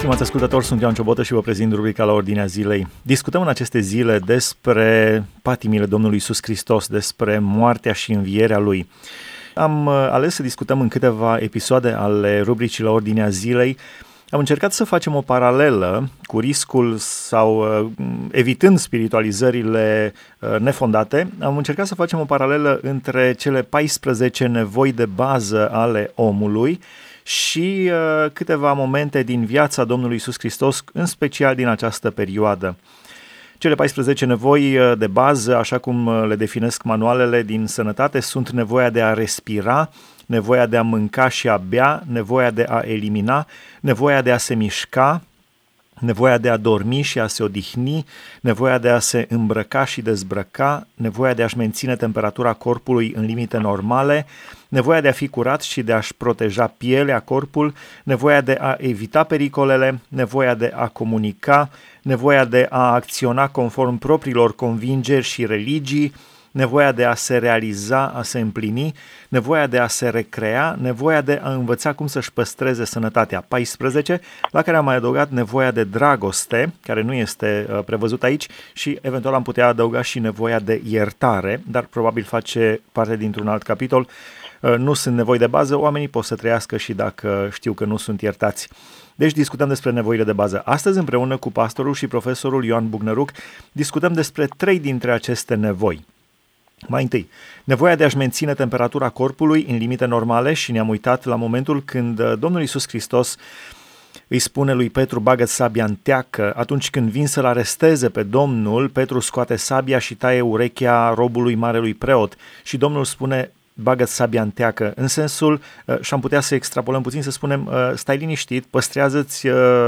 Stimați ascultători, sunt Ioan Ciobotă și vă prezint rubrica La Ordinea Zilei. Discutăm în aceste zile despre patimile Domnului Iisus Hristos, despre moartea și învierea Lui. Am ales să discutăm în câteva episoade ale rubricii La Ordinea Zilei. Am încercat să facem o paralelă cu riscul sau evitând spiritualizările nefondate. Am încercat să facem o paralelă între cele 14 nevoi de bază ale omului și câteva momente din viața Domnului Iisus Hristos, în special din această perioadă. Cele 14 nevoi de bază, așa cum le definesc manualele din sănătate, sunt nevoia de a respira, nevoia de a mânca și a bea, nevoia de a elimina, nevoia de a se mișca, nevoia de a dormi și a se odihni, nevoia de a se îmbrăca și dezbrăca, nevoia de a-și menține temperatura corpului în limite normale, nevoia de a fi curat și de a-și proteja pielea, corpul, nevoia de a evita pericolele, nevoia de a comunica, nevoia de a acționa conform propriilor convingeri și religii, nevoia de a se realiza, a se împlini, nevoia de a se recrea, nevoia de a învăța cum să-și păstreze sănătatea. 14, la care am mai adăugat nevoia de dragoste, care nu este prevăzut aici, și eventual am putea adăuga și nevoia de iertare, dar probabil face parte dintr-un alt capitol. Nu sunt nevoi de bază, oamenii pot să trăiască și dacă știu că nu sunt iertați. Deci discutăm despre nevoile de bază. Astăzi, împreună cu pastorul și profesorul Ioan Bugnăruc, discutăm despre 3 dintre aceste nevoi. Mai întâi, nevoia de a-și menține temperatura corpului în limite normale și ne-am uitat la momentul când Domnul Iisus Hristos îi spune lui Petru, bagă-ți sabia în teacă. Atunci când vin să-l aresteze pe Domnul, Petru scoate sabia și taie urechea robului marelui preot și Domnul spune, bagă-ți sabia în teacă, în sensul, și am putea să extrapolăm puțin, să spunem, stai liniștit, păstrează-ți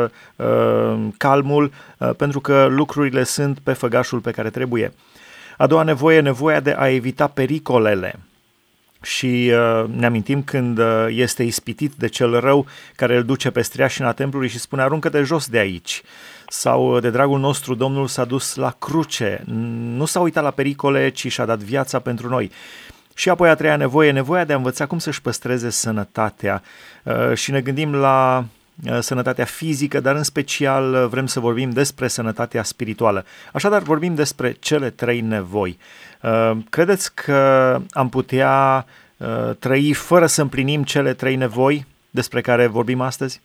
calmul, pentru că lucrurile sunt pe făgașul pe care trebuie. A doua nevoie, nevoia de a evita pericolele. Și ne amintim când este ispitit de cel rău care îl duce pe streașina templului și spune, aruncă-te jos de aici. Sau de dragul nostru Domnul s-a dus la cruce, nu s-a uitat la pericole, ci și-a dat viața pentru noi. Și apoi a treia nevoie, nevoia de a învăța cum să-și păstreze sănătatea. Și ne gândim la sănătatea fizică, dar în special vrem să vorbim despre sănătatea spirituală. Așadar, vorbim despre cele 3 nevoi. Credeți că am putea trăi fără să împlinim cele 3 nevoi despre care vorbim astăzi?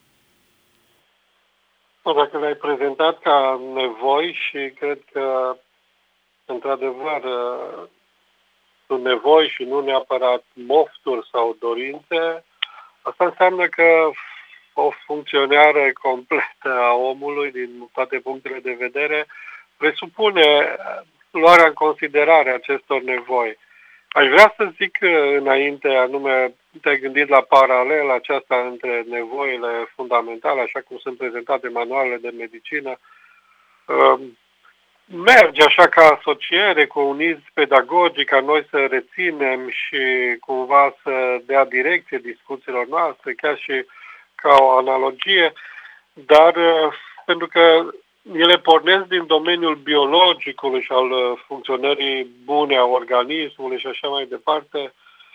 Dacă le-ai prezentat ca nevoi și cred că, într-adevăr, sunt nevoi și nu neapărat mofturi sau dorințe, asta înseamnă că o funcționare completă a omului din toate punctele de vedere presupune luarea în considerare acestor nevoi. Aș vrea să zic înainte, anume, te-ai gândit la paralela aceasta între nevoile fundamentale, așa cum sunt prezentate manualele de medicină, merge așa ca asociere cu un iz pedagogic ca noi să reținem și cumva să dea direcție discuțiilor noastre, chiar și ca o analogie, dar pentru că ele pornesc din domeniul biologicului și al funcționării bune a organismului și așa mai departe,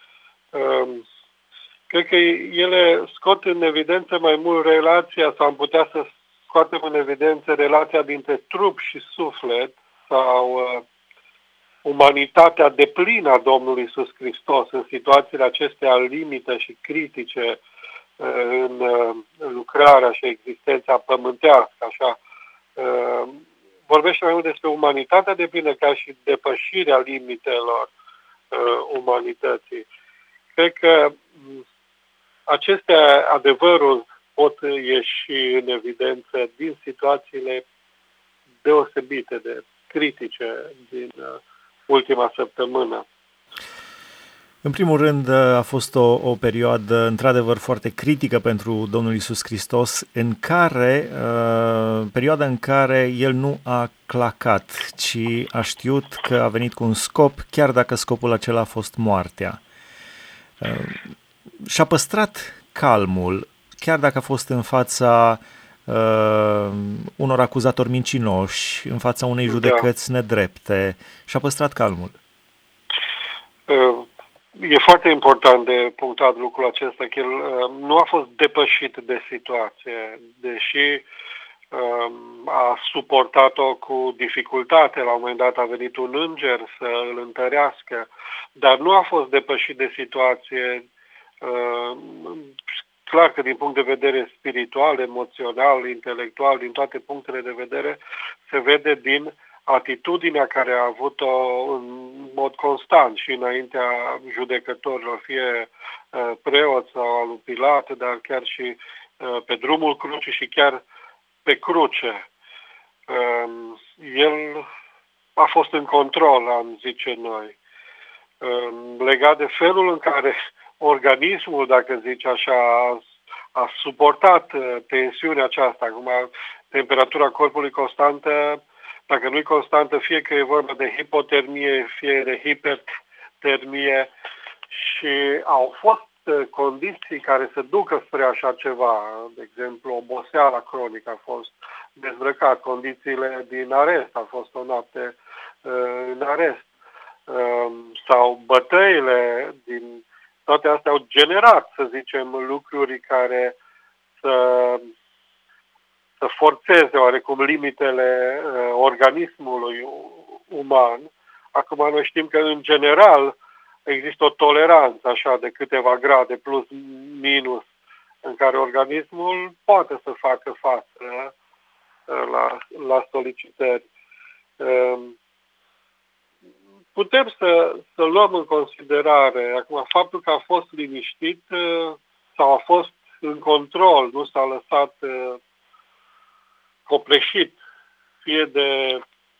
cred că ele scot în evidență mai mult relația, sau am putea să scoatem în evidență relația dintre trup și suflet sau umanitatea deplină a Domnului Iisus Hristos în situațiile acestea limite și critice în lucrarea și existența pământească, așa. Vorbește mai mult despre umanitatea deplină ca și depășirea limitelor umanității. Cred că aceste adevăruri pot ieși în evidență din situațiile deosebite de critice din ultima săptămână. În primul rând, a fost o perioadă într-adevăr foarte critică pentru Domnul Iisus Hristos, perioada în care El nu a clacat, ci a știut că a venit cu un scop, chiar dacă scopul acela a fost moartea. Și-a păstrat calmul, chiar dacă a fost în fața unor acuzatori mincinoși, în fața unei judecăți nedrepte, și-a păstrat calmul. E foarte important de punctat lucrul acesta, că el nu a fost depășit de situație, deși a suportat-o cu dificultate. La un moment dat a venit un înger să îl întărească, dar nu a fost depășit de situație. Clar că din punct de vedere spiritual, emoțional, intelectual, din toate punctele de vedere, se vede din atitudinea care a avut-o în mod constant și înaintea judecătorilor, fie preot sau al lui Pilat, dar chiar și pe drumul crucii și chiar pe cruce. El a fost în control, am zice noi. Legat de felul în care organismul, dacă zici așa, a suportat tensiunea aceasta. Acum, temperatura corpului constantă, dacă nu e constantă, fie că e vorba de hipotermie, fie de hipertermie, și au fost condiții care se ducă spre așa ceva. De exemplu, oboseala cronică a fost dezbrăcat, condițiile din arest, a fost o noapte în arest, sau bătăile din toate astea au generat, să zicem, lucruri care să forțeze oarecum limitele organismului uman. Acum noi știm că în general există o toleranță așa de câteva grade plus minus în care organismul poate să facă față la solicitări. Putem să luăm în considerare acum faptul că a fost liniștit sau a fost în control, nu s-a lăsat copleșit, fie de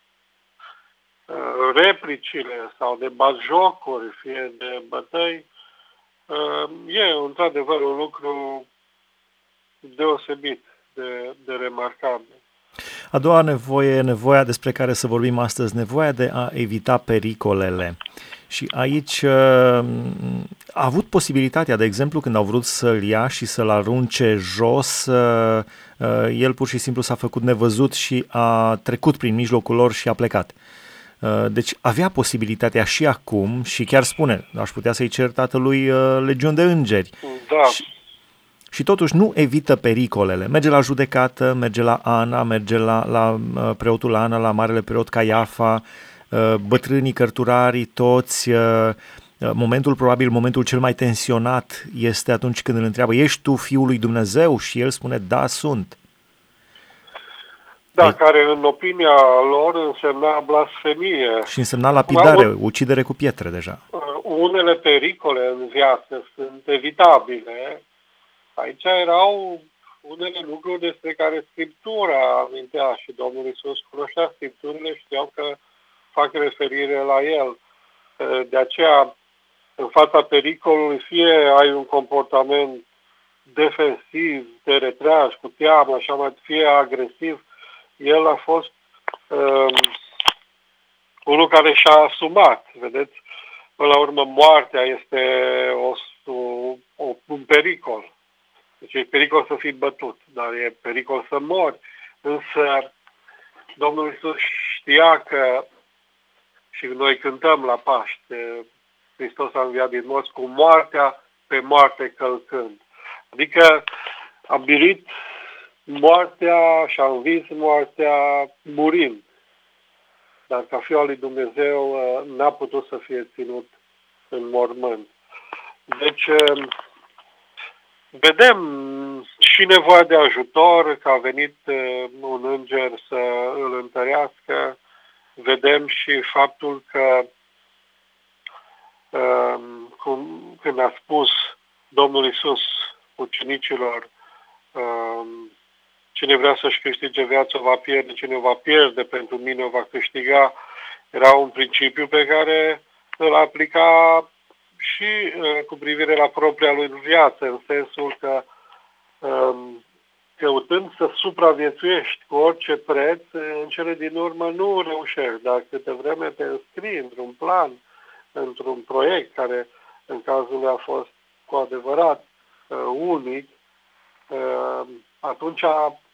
replicile sau de batjocuri, fie de bătăi, e într-adevăr un lucru deosebit de remarcabil. A doua nevoie, nevoia despre care să vorbim astăzi, nevoia de a evita pericolele. Și aici a avut posibilitatea, de exemplu, când au vrut să-l ia și să-l arunce jos, el pur și simplu s-a făcut nevăzut și a trecut prin mijlocul lor și a plecat. Deci avea posibilitatea și acum, și chiar spune, aș putea să-i cer tatălui legiuni de îngeri. Da. Și totuși nu evită pericolele. Merge la judecată, merge la Ana, merge la preotul Ana, la marele preot Caiafa, bătrânii, cărturarii, toți. Momentul cel mai tensionat este atunci când îl întreabă: ești tu Fiul lui Dumnezeu? Și el spune: da, sunt. Da, care în opinia lor însemna blasfemie. Și însemna lapidare, ucidere cu pietre deja. Unele pericole în viață sunt evitabile. Aici erau unele lucruri despre care Scriptura amintea și Domnul Iisus cunoștea Scripturile, știau că fac referire la El. De aceea, în fața pericolului, fie ai un comportament defensiv, te retragi cu teamă, așa mai, fie agresiv, el a fost unul care și-a asumat. Vedeți, până la urmă, moartea este un pericol. Deci e pericol să fii bătut, dar e pericol să mori. Însă Domnul Iisus știa că, și noi cântăm la Paști, Hristos a înviat din morți cu moartea pe moarte călcând. Adică a biruit moartea și a învins moartea murind. Dar ca Fiul al lui Dumnezeu n-a putut să fie ținut în mormânt. Deci vedem și nevoia de ajutor, că a venit un înger să îl întărească. Vedem și faptul că când a spus Domnul Iisus ucenicilor: cine vrea să-și câștige viața va pierde, cine o va pierde pentru mine o va câștiga, era un principiu pe care îl aplica și cu privire la propria lui viață, în sensul că căutând să supraviețuiești cu orice preț, în cele din urmă nu reușești, dar câte vreme te înscrii într-un plan, într-un proiect care în cazul lui a fost cu adevărat unic, atunci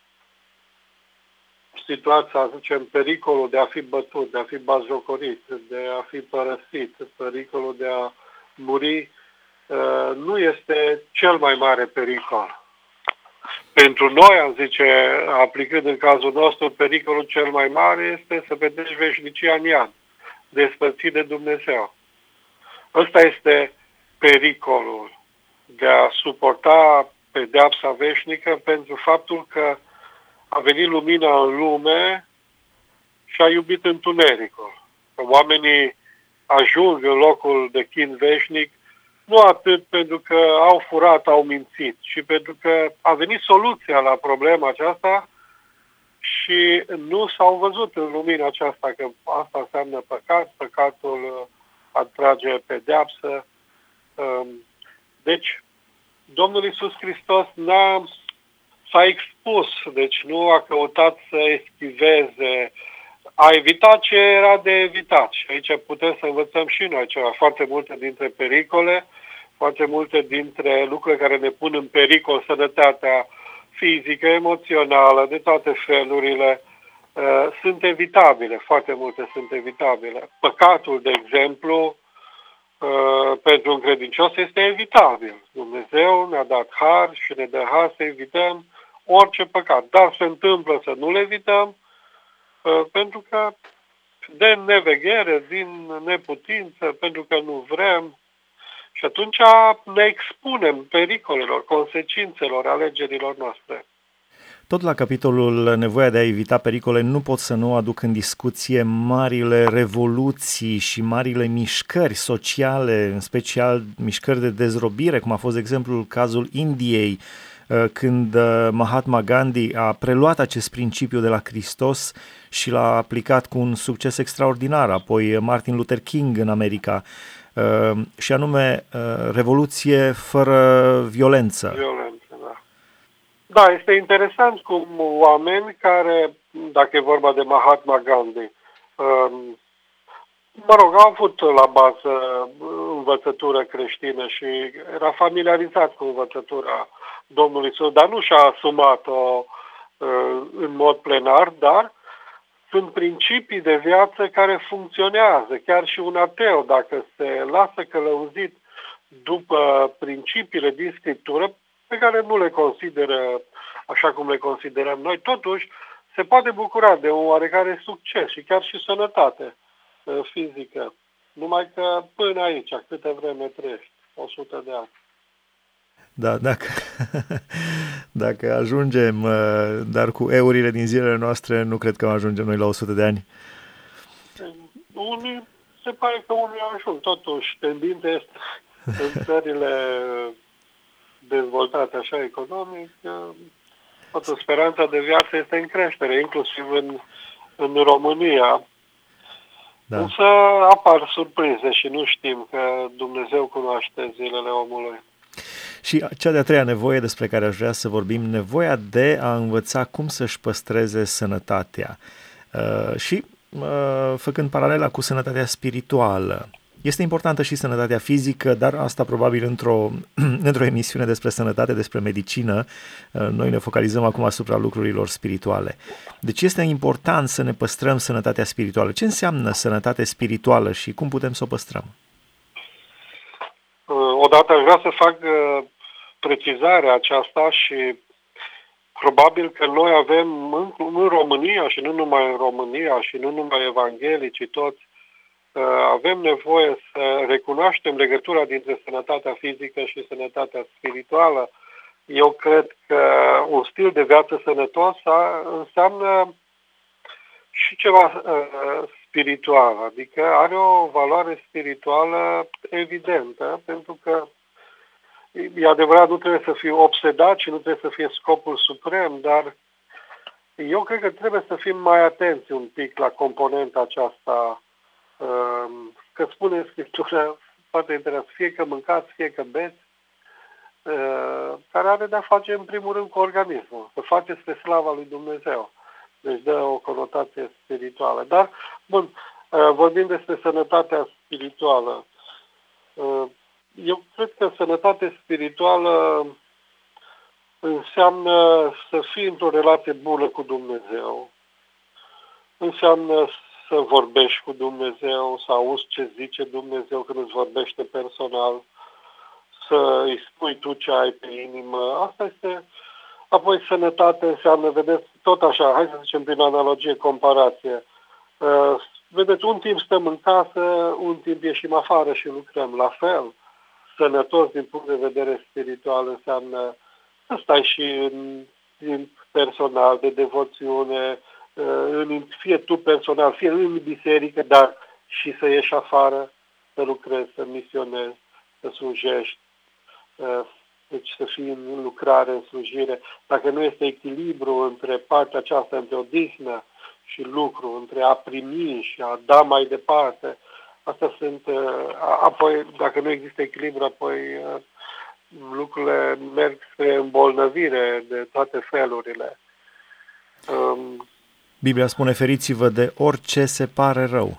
situația, să zicem, pericolul de a fi bătut, de a fi batjocorit, de a fi părăsit, pericolul de a muri, nu este cel mai mare pericol. Pentru noi, am zice, aplicând în cazul nostru, pericolul cel mai mare este să petreci veșnicia în iad, despărțit de Dumnezeu. Ăsta este pericolul de a suporta pedeapsa veșnică pentru faptul că a venit lumina în lume și a iubit întunericul. Că oamenii ajung în locul de chin veșnic nu atât pentru că au furat, au mințit, ci pentru că a venit soluția la problema aceasta și nu s-au văzut în lumina aceasta, că asta înseamnă păcat, păcatul atrage pedeapsă. Deci, Domnul Iisus Hristos s-a expus, deci nu a căutat să eschiveze, a evitat ce era de evitat. Și aici putem să învățăm și noi ceva, foarte multe dintre pericole, foarte multe dintre lucrurile care ne pun în pericol sănătatea fizică, emoțională, de toate felurile, sunt evitabile, foarte multe sunt evitabile. Păcatul, de exemplu, pentru un credincios este evitabil. Dumnezeu ne-a dat har și ne dă har să evităm orice păcat. Dar se întâmplă să nu le evităm, pentru că de neveghere, din neputință, pentru că nu vrem. Și atunci ne expunem pericolelor, consecințelor alegerilor noastre. Tot la capitolul nevoia de a evita pericole, nu pot să nu aduc în discuție marile revoluții și marile mișcări sociale, în special mișcări de dezrobire, cum a fost, de exemplu, cazul Indiei, când Mahatma Gandhi a preluat acest principiu de la Hristos și l-a aplicat cu un succes extraordinar, apoi Martin Luther King în America, și anume revoluție fără violență. Da, este interesant cum oameni care, dacă e vorba de Mahatma Gandhi, au avut la bază învățătură creștină și era familiarizat cu învățătura Domnului Iisus, dar nu și-a asumat-o în mod plenar, dar sunt principii de viață care funcționează. Chiar și un ateu, dacă se lasă călăuzit după principiile din Scriptură, pe care nu le consideră așa cum le considerăm noi, totuși se poate bucura de un oarecare succes și chiar și sănătate fizică. Numai că până aici, câte vreme trăiești, 100 de ani. Da, dacă ajungem, dar cu eurile din zilele noastre, nu cred că ajungem noi la 100 de ani. Unii, se pare că unii ajung. Totuși, tendința este în țările dezvoltate așa economic, totuși speranța de viață este în creștere, inclusiv în România. Da. Însă apar surprize și nu știm că Dumnezeu cunoaște zilele omului. Și cea de-a treia nevoie despre care aș vrea să vorbim, nevoia de a învăța cum să-și păstreze sănătatea. Și făcând paralela cu sănătatea spirituală. Este importantă și sănătatea fizică, dar asta probabil într-o emisiune despre sănătate, despre medicină. Noi ne focalizăm acum asupra lucrurilor spirituale. Deci este important să ne păstrăm sănătatea spirituală. Ce înseamnă sănătate spirituală și cum putem să o păstrăm? Odată aș vrea să fac precizarea aceasta și probabil că noi avem în România și nu numai în România și nu numai evanghelicii toți, avem nevoie să recunoaștem legătura dintre sănătatea fizică și sănătatea spirituală. Eu cred că un stil de viață sănătos înseamnă și ceva spiritual, adică are o valoare spirituală evidentă, pentru că e adevărat, nu trebuie să fii obsedat și nu trebuie să fie scopul suprem, dar eu cred că trebuie să fim mai atenți un pic la componenta aceasta, că spune în Scriptură, foarte interesant, fie că mâncați, fie că beți, care are de-a face în primul rând cu organismul, să faceți spre slava lui Dumnezeu. Deci dă o conotație spirituală. Dar, bun, vorbim despre sănătatea spirituală. Eu cred că sănătatea spirituală înseamnă să fii într-o relație bună cu Dumnezeu. Înseamnă să vorbești cu Dumnezeu, să auzi ce zice Dumnezeu când îți vorbește personal, să îi spui tu ce ai pe inimă. Asta este Apoi sănătate înseamnă, vedeți, tot așa, hai să zicem prin analogie, comparație. Vedeți, un timp stăm în casă, un timp ieșim afară și lucrăm. La fel, sănătos din punct de vedere spiritual înseamnă să stai și în timp personal, de devoțiune, fie tu personal, fie în biserică, dar și să ieși afară, să lucrezi, să misionezi, să slujești, deci să fii în lucrare, în slujire. Dacă nu este echilibru între partea aceasta, între odihnă și lucru, între a primi și a da mai departe, astea sunt, apoi, dacă nu există echilibru, apoi lucrurile merg spre îmbolnăvire de toate felurile. Biblia spune, feriți-vă de orice se pare rău.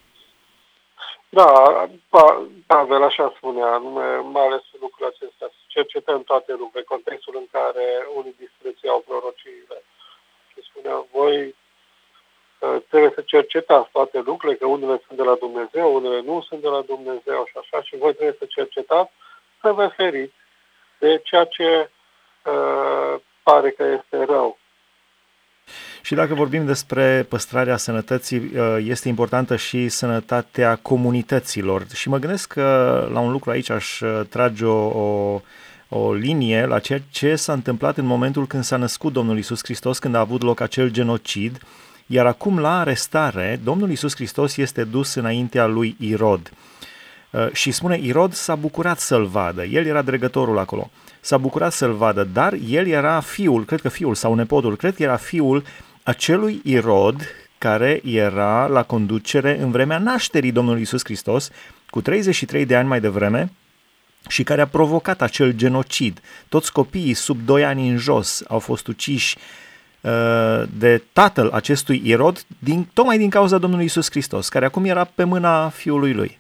Da, Pavel așa spunea, anume, mai ales lucrurile acestea, cercetăm toate lucrurile, contextul în care unii disprețuiau prorociile. Și spunea, voi trebuie să cercetați toate lucrurile, că unele sunt de la Dumnezeu, unele nu sunt de la Dumnezeu și așa, și voi trebuie să cercetați, să vă feriți de ceea ce pare că este rău. Și dacă vorbim despre păstrarea sănătății, este importantă și sănătatea comunităților. Și mă gândesc că la un lucru aici aș trage o linie la ceea ce s-a întâmplat în momentul când s-a născut Domnul Iisus Hristos, când a avut loc acel genocid, iar acum la arestare, Domnul Iisus Hristos este dus înaintea lui Irod. Și spune, Irod s-a bucurat să-l vadă, el era dregătorul acolo, s-a bucurat să-l vadă, dar el era fiul, cred că fiul sau nepotul, cred că era fiul acelui Irod care era la conducere în vremea nașterii Domnului Iisus Hristos, cu 33 de ani mai devreme, și care a provocat acel genocid. Toți copiii sub 2 ani în jos au fost uciși de tatăl acestui Irod, tocmai din cauza Domnului Iisus Hristos, care acum era pe mâna fiului lui.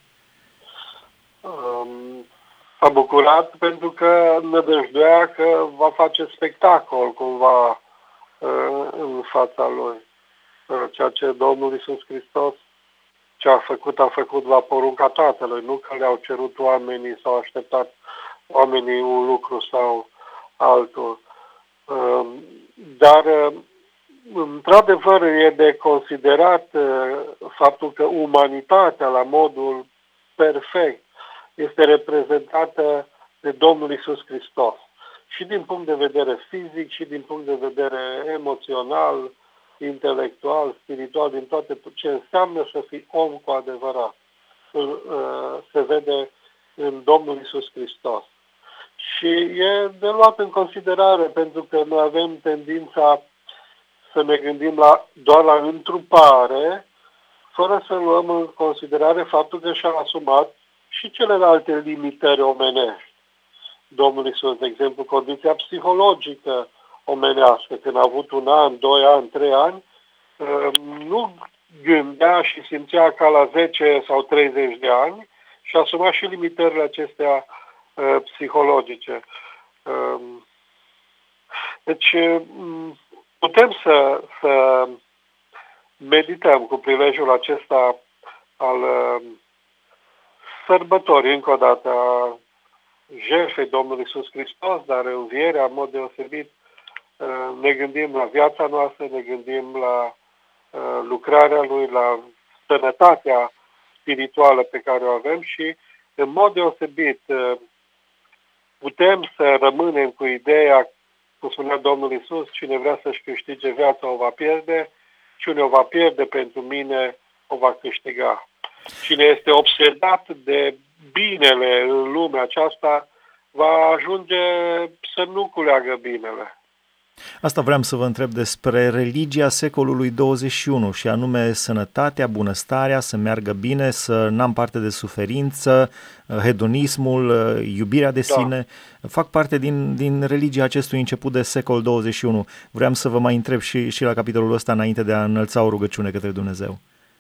S-a bucurat pentru că nădăjduia că va face spectacol cumva în fața lui. Ceea ce Domnul Iisus Hristos ce a făcut la porunca Tatălui, nu că le-au cerut oamenii sau așteptat oamenii un lucru sau altul. Dar, într-adevăr, e de considerat faptul că umanitatea, la modul perfect, este reprezentată de Domnul Iisus Hristos. Și din punct de vedere fizic, și din punct de vedere emoțional, intelectual, spiritual, din toate ce înseamnă să fii om cu adevărat. Se vede în Domnul Iisus Hristos. Și e de luat în considerare, pentru că noi avem tendința să ne gândim doar la întrupare, fără să luăm în considerare faptul că și-a asumat și celelalte limitări omenești. Domnul Iisus, de exemplu, condiția psihologică omenească, când a avut 1 an, 2 ani, 3 ani, nu gândea și simțea ca la 10 sau 30 de ani și asuma și limitările acestea psihologice. Deci putem să medităm cu prilejul acesta al sărbătorii, încă o dată, a jertfei Domnului Iisus Hristos, dar învierea, în mod deosebit, ne gândim la viața noastră, ne gândim la lucrarea Lui, la sănătatea spirituală pe care o avem și, în mod deosebit, putem să rămânem cu ideea, cum spunea Domnul Iisus, cine vrea să-și câștige viața o va pierde, cine o va pierde pentru mine o va câștiga. Cine este obsedat de binele în lumea aceasta va ajunge să nu culeagă binele. Asta vreau să vă întreb despre religia secolului 21 și anume sănătatea, bunăstarea, să meargă bine, să n-am parte de suferință, hedonismul, iubirea de sine, fac parte din religia acestui început de secol 21. Vreau să vă mai întreb și la capitolul ăsta înainte de a înălța o rugăciune către Dumnezeu.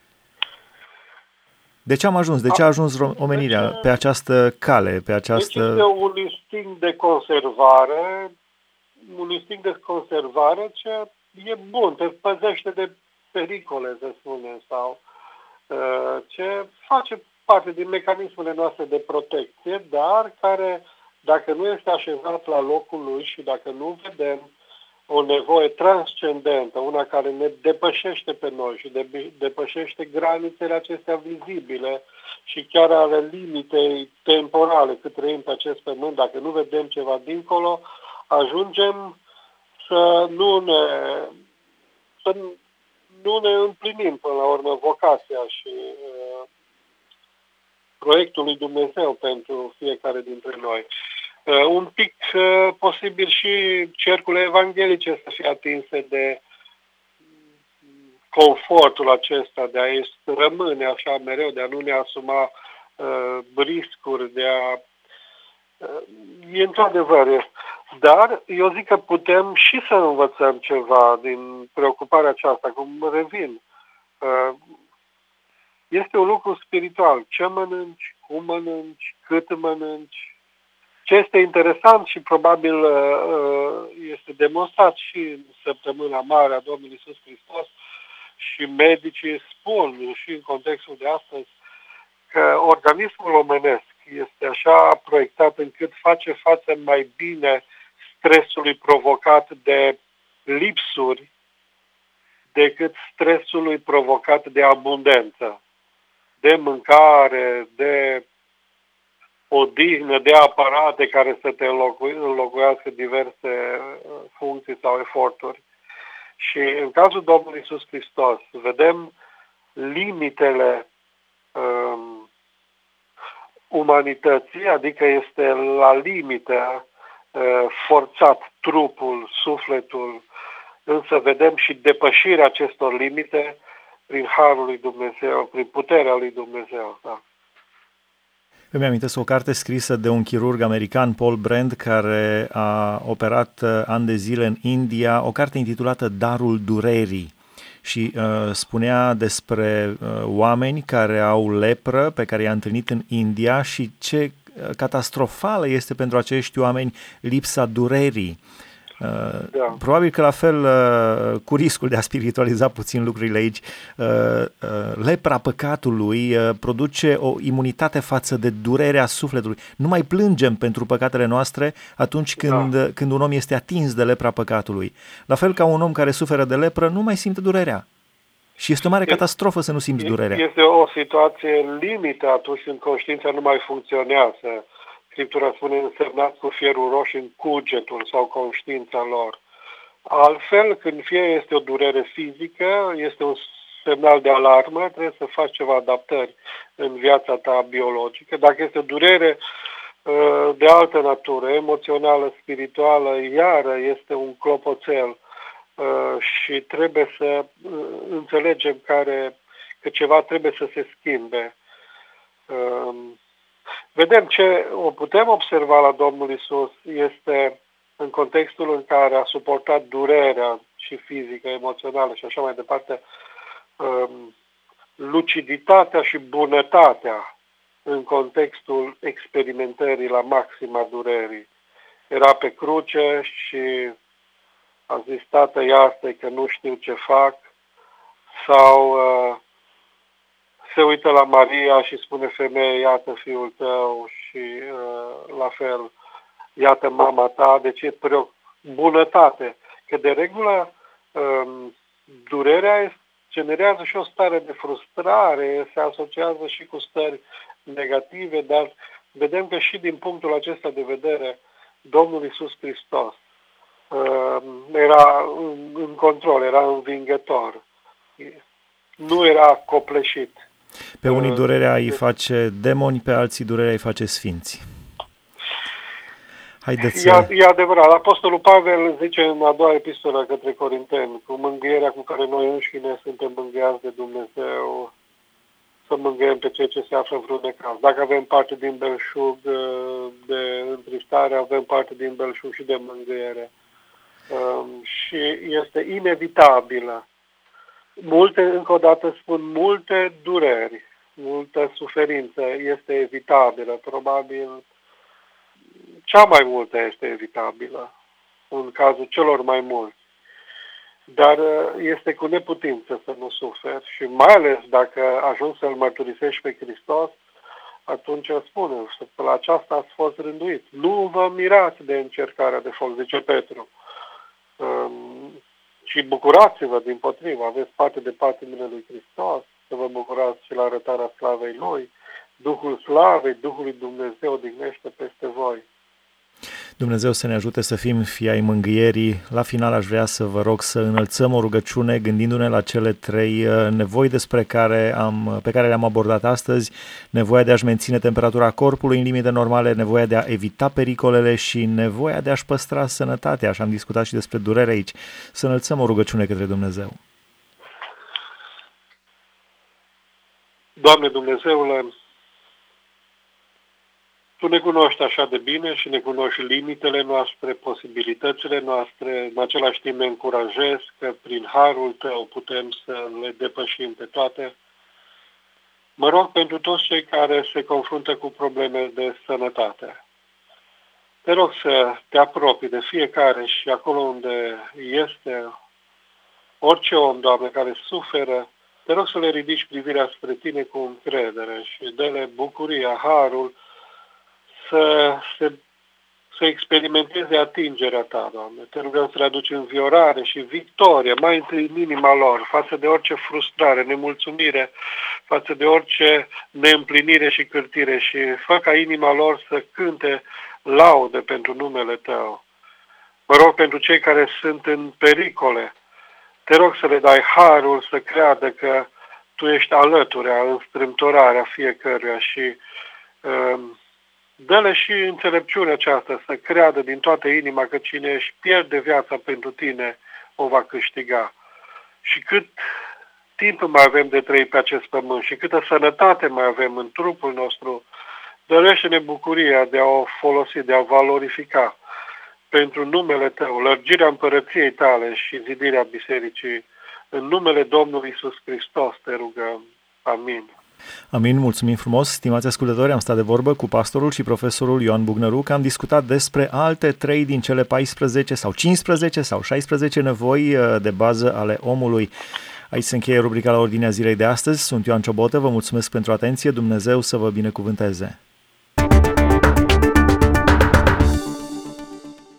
De ce am ajuns? De ce a ajuns omenirea pe această cale, pe această... Deci este un instinct de conservare, ce e bun, te păzește de pericole, să spunem, sau ce face parte din mecanismele noastre de protecție, dar care, dacă nu este așezat la locul lui și dacă nu vedem o nevoie transcendentă, una care ne depășește pe noi și depășește granițele acestea vizibile și chiar ale limitei temporale cât trăim pe acest pământ. Dacă nu vedem ceva dincolo, ajungem să nu ne împlinim până la urmă vocația și proiectul lui Dumnezeu pentru fiecare dintre noi. Un pic posibil și cercurile evanghelice să fie atinse de confortul acesta, de a rămâne așa mereu, de a nu ne asuma riscuri, de a... E într-adevăr. Dar eu zic că putem și să învățăm ceva din preocuparea aceasta, cum revin. Este un lucru spiritual. Ce mănânci, cum mănânci, cât mănânci. Ce este interesant și probabil este demonstrat și în săptămâna mare a Domnului Iisus Hristos și medicii spun și în contextul de astăzi că organismul omenesc este așa proiectat încât face față mai bine stresului provocat de lipsuri decât stresului provocat de abundență, de mâncare, de odihnă, de aparate care să te înlocuiască diverse funcții sau eforturi. Și în cazul Domnului Iisus Hristos vedem limitele umanității, adică este la limită forțat trupul, sufletul, însă vedem și depășirea acestor limite prin harul lui Dumnezeu, prin puterea lui Dumnezeu. Da. Îmi amintesc o carte scrisă de un chirurg american, Paul Brand, care a operat ani de zile în India, o carte intitulată Darul Durerii. Și spunea despre oameni care au lepră, pe care i-a întâlnit în India și ce catastrofală este pentru acești oameni lipsa durerii. Da. Probabil că la fel, cu riscul de a spiritualiza puțin lucrurile aici, lepra păcatului produce o imunitate față de durerea sufletului. Nu mai plângem pentru păcatele noastre atunci când un om este atins de lepra păcatului. La fel ca un om care suferă de lepră nu mai simte durerea. Și este o mare catastrofă să nu simți durerea. Este o situație limită atunci când conștiința nu mai funcționează. Scriptura spune însemnat cu fierul roșu în cugetul sau conștiința lor. Altfel, când fie este o durere fizică, este un semnal de alarmă, trebuie să faci ceva adaptări în viața ta biologică. Dacă este o durere de altă natură, emoțională, spirituală, iară este un clopoțel și trebuie să înțelegem că ceva trebuie să se schimbe. Vedem ce o putem observa la Domnul Iisus este în contextul în care a suportat durerea și fizică, emoțională și așa mai departe, luciditatea și bunătatea în contextul experimentării la maxima durerii. Era pe cruce și a zis, Tată, iartă-i că nu știu ce fac, sau se uită la Maria și spune, femeie, iată fiul tău și la fel, iată mama ta, deci e bunătate. Că de regulă durerea generează și o stare de frustrare, se asociază și cu stări negative, dar vedem că și din punctul acesta de vedere, Domnul Iisus Hristos era în control, era învingător, nu era copleșit. Pe unii durerea îi face demoni, pe alții durerea îi face sfinți. Haideți E adevărat. Apostolul Pavel zice în a doua epistolă către Corinteni, cu mângâierea cu care noi înșine suntem mângâiați de Dumnezeu, să mângâiem pe cei ce se află în vreun necaz. Dacă avem parte din belșug de întristare, avem parte din belșug și de mângâiere. Și este inevitabilă. Încă o dată spun, multe dureri, multă suferință este evitabilă. Probabil cea mai multă este evitabilă, în cazul celor mai mulți. Dar este cu neputință să nu suferi și mai ales dacă ajungi să-L mărturisești pe Hristos, atunci spune, la aceasta ați fost rânduit. Nu vă mirați de încercarea de foc, zice Petru. Și bucurați-vă dimpotrivă, aveți parte de patimile lui Hristos, să vă bucurați și la arătarea slavei Lui. Duhul slavei, Duhul lui Dumnezeu odihnește peste voi. Dumnezeu să ne ajute să fim fii ai mângâierii. La final aș vrea să vă rog să înălțăm o rugăciune gândindu-ne la cele 3 nevoi pe care le-am abordat astăzi: nevoia de a-și menține temperatura corpului în limite normale, nevoia de a evita pericolele și nevoia de a-și păstra sănătatea. Și am discutat și despre durere aici. Să înălțăm o rugăciune către Dumnezeu. Doamne Dumnezeule, Tu ne cunoști așa de bine și ne cunoști limitele noastre, posibilitățile noastre, în același timp ne încurajezi că prin harul Tău putem să le depășim pe toate. Mă rog pentru toți cei care se confruntă cu probleme de sănătate. Te rog să te apropii de fiecare și acolo unde este orice om, Doamne, care suferă, te rog să le ridici privirea spre Tine cu încredere și dă-le bucuria, harul, să experimenteze atingerea Ta, Doamne. Te rugăm să le aduci înviorare și victorie, mai întâi în inima lor, față de orice frustrare, nemulțumire, față de orice neîmplinire și cârtire și fă ca inima lor să cânte laude pentru numele Tău. Mă rog pentru cei care sunt în pericole, te rog să le dai harul să creadă că Tu ești alăturea în strâmtorarea fiecăruia și dă-le și înțelepciunea aceasta să creadă din toată inima că cine își pierde viața pentru Tine o va câștiga. Și cât timp mai avem de trăit pe acest pământ și câtă sănătate mai avem în trupul nostru, dărește-ne bucuria de a o folosi, de a o valorifica pentru numele Tău, lărgirea împărăției Tale și zidirea bisericii. În numele Domnului Iisus Hristos te rugăm. Amin. Amin, mulțumim frumos, stimați ascultători, am stat de vorbă cu pastorul și profesorul Ioan Bugnăruc, am discutat despre alte 3 din cele 14 sau 15 sau 16 nevoi de bază ale omului. Aici se încheie rubrica La Ordinea Zilei de astăzi, sunt Ioan Ciobotă, vă mulțumesc pentru atenție, Dumnezeu să vă binecuvânteze.